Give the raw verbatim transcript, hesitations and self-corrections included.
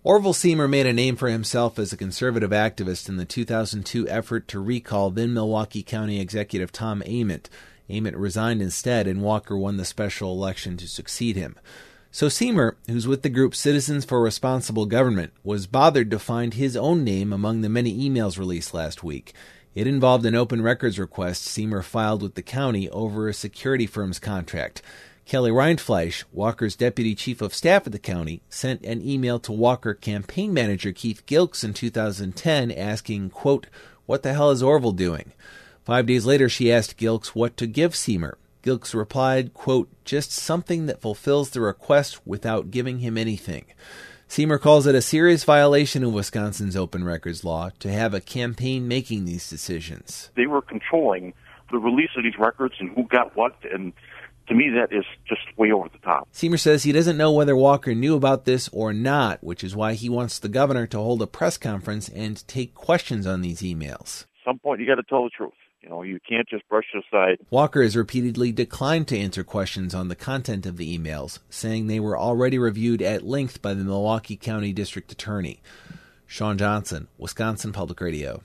Orville Seamer made a name for himself as a conservative activist in the two thousand two effort to recall then-Milwaukee County Executive Tom Ament. Ament resigned instead, and Walker won the special election to succeed him. So Seamer, who's with the group Citizens for Responsible Government, was bothered to find his own name among the many emails released last week. It involved an open records request Seamer filed with the county over a security firm's contract. Kelly Rindfleisch, Walker's deputy chief of staff at the county, sent an email to Walker campaign manager Keith Gilks in two thousand ten asking, quote, "What the hell is Orville doing?" Five days later, she asked Gilks what to give Seamer. Gilks replied, quote, "Just something that fulfills the request without giving him anything." Seamer calls it a serious violation of Wisconsin's open records law to have a campaign making these decisions. They were controlling the release of these records and who got what, and to me, that is just way over the top. Seamer says he doesn't know whether Walker knew about this or not, which is why he wants the governor to hold a press conference and take questions on these emails. At some point, you got to tell the truth. You know, you can't just brush it aside. Walker has repeatedly declined to answer questions on the content of the emails, saying they were already reviewed at length by the Milwaukee County District Attorney. Sean Johnson, Wisconsin Public Radio.